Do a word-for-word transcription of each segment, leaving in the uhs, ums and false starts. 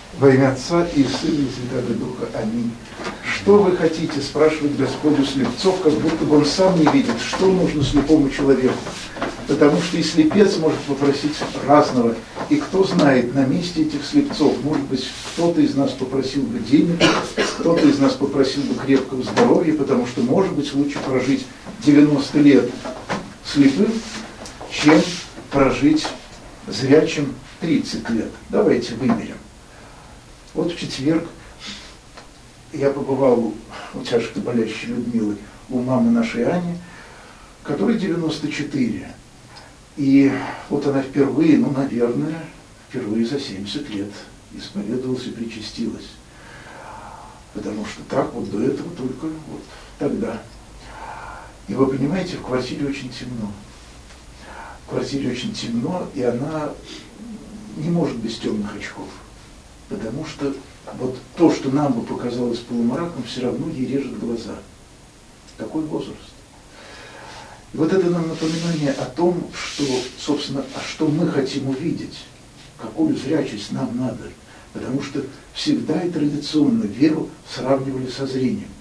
Во имя Отца и Сына и Святого Духа. Аминь. Что вы хотите, спрашивает Господь у слепцов, как будто бы он сам не видит, что нужно слепому человеку. Потому что и слепец может попросить разного. И кто знает, на месте этих слепцов, может быть, кто-то из нас попросил бы денег, кто-то из нас попросил бы крепкого здоровья, потому что, может быть, лучше прожить девяносто лет слепым, чем прожить зрячим тридцать лет. Давайте вымерим. Вот в четверг я побывал у тяжко болящей Людмилы, у мамы нашей Ани, которой девяносто четыре. И вот она впервые, ну, наверное, впервые за семьдесят лет исповедовалась и причастилась. Потому что так вот до этого только вот тогда. И вы понимаете, в квартире очень темно. В квартире очень темно, и она не может без темных очков. Потому что вот то, что нам бы показалось полумраком, все равно ей режет глаза. Какой возраст? И вот это нам напоминание о том, что, собственно, а что мы хотим увидеть, какую зрячесть нам надо. Потому что всегда и традиционно веру сравнивали со зрением.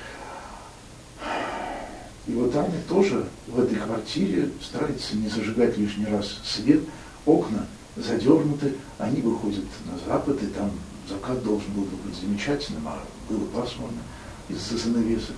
И вот Аня тоже в этой квартире старается не зажигать лишний раз свет, окна задернуты, они выходят на запад, и там закат должен был быть замечательным, а было пасмурно из-за занавесок.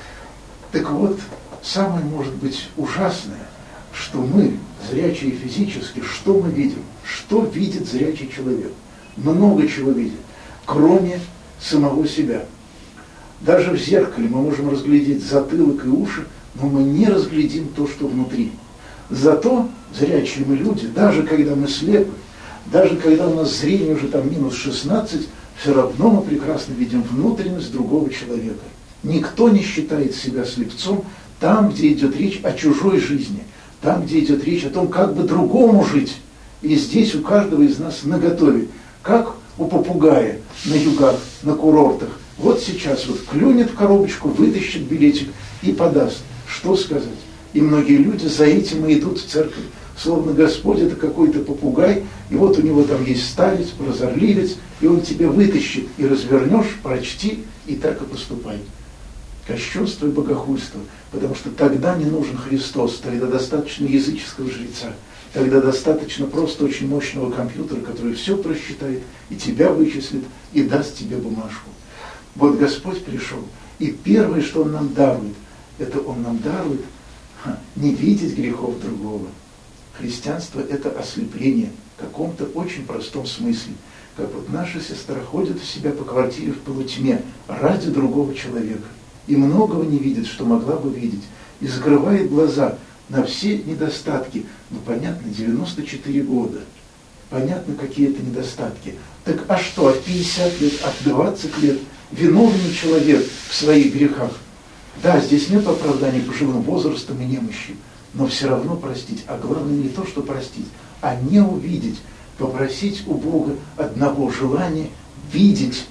Так вот, самое может быть ужасное, что мы, зрячие физически, что мы видим? Что видит зрячий человек? Много чего видит, кроме самого себя. Даже в зеркале мы можем разглядеть затылок и уши, но мы не разглядим то, что внутри. Зато зрячие мы люди, даже когда мы слепы, даже когда у нас зрение уже там минус шестнадцать, все равно мы прекрасно видим внутренность другого человека. Никто не считает себя слепцом там, где идет речь о чужой жизни, там, где идет речь о том, как бы другому жить. И здесь у каждого из нас наготове, как у попугая на югах, на курортах. Вот сейчас вот клюнет в коробочку, вытащит билетик и подаст. Что сказать? И многие люди за этим и идут в церковь. Словно Господь это какой-то попугай, и вот у него там есть старец, прозорливец, и он тебя вытащит, и развернешь, прочти, и так и поступай. Кощунство и богохульство, потому что тогда не нужен Христос, тогда достаточно языческого жреца, тогда достаточно просто очень мощного компьютера, который все просчитает, и тебя вычислит, и даст тебе бумажку. Вот Господь пришел, и первое, что Он нам дарует, это Он нам дарует ха, не видеть грехов другого. Христианство – это ослепление в каком-то очень простом смысле. Как вот наша сестра ходит у себя по квартире в полутьме ради другого человека. И многого не видит, что могла бы видеть. И закрывает глаза на все недостатки. Ну, понятно, девяносто четыре года. Понятно, какие это недостатки. Так а что, от пятидесяти лет, от двадцати лет виновный человек в своих грехах? Да, здесь нет оправдания пожилым возрастом и немощью, но все равно простить. А главное не то, что простить, а не увидеть. Попросить у Бога одного желания видеть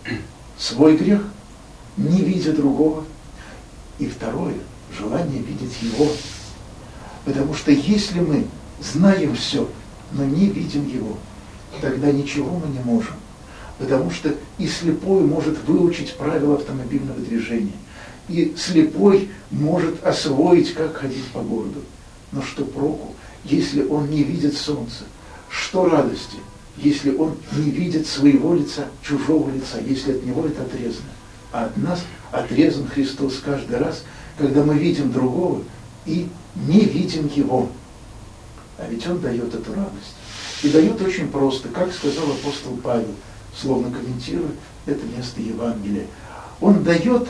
свой грех, не видя другого. И второе, желание видеть Его. Потому что если мы знаем все, но не видим Его, тогда ничего мы не можем. Потому что и слепой может выучить правила автомобильного движения, и слепой может освоить, как ходить по городу. Но что проку, если он не видит солнца? Что радости, если он не видит своего лица, чужого лица, если от него это отрезано? А от нас отрезан Христос каждый раз, когда мы видим другого и не видим Его. А ведь Он дает эту радость. И дает очень просто, как сказал апостол Павел, словно комментируя это место Евангелия. Он дает,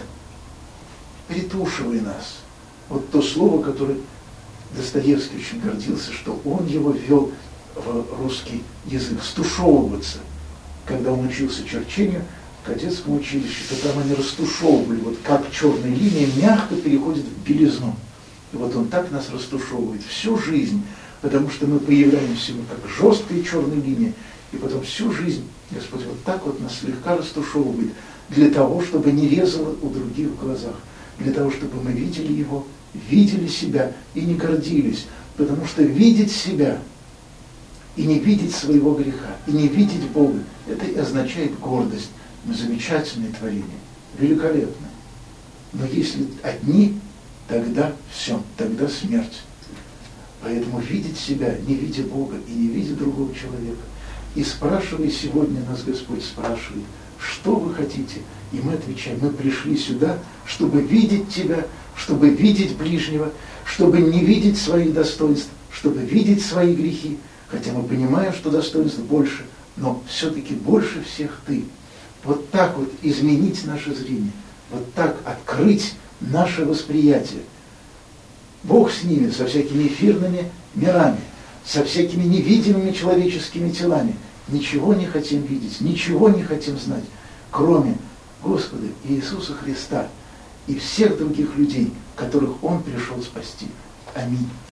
притушивая нас. Вот то слово, которое Достоевский очень гордился, что он его ввел в русский язык, стушевываться. Когда он учился черчению в кадетском училище, то там они растушевывали, вот как черная линия мягко переходит в белизну. И вот он так нас растушевывает всю жизнь, потому что мы появляемся мы как жесткая черная линия, и потом всю жизнь Господь вот так вот нас слегка растушевывает, для того, чтобы не резало у других в глазах, для того, чтобы мы видели Его, видели себя и не гордились, потому что видеть себя и не видеть своего греха, и не видеть Бога. Это и означает гордость. Мы замечательное творение, великолепное. Но если одни, тогда все, тогда смерть. Поэтому видеть себя, не видя Бога и не видя другого человека. И спрашивай сегодня нас, Господь спрашивает, что вы хотите? И мы отвечаем, мы пришли сюда, чтобы видеть Тебя, чтобы видеть ближнего, чтобы не видеть своих достоинств, чтобы видеть свои грехи, хотя мы понимаем, что достоинств больше, но все-таки больше всех Ты. Вот так вот изменить наше зрение, вот так открыть наше восприятие. Бог с ними, со всякими эфирными мирами, со всякими невидимыми человеческими телами. Ничего не хотим видеть, ничего не хотим знать, кроме Господа Иисуса Христа и всех других людей, которых Он пришел спасти. Аминь.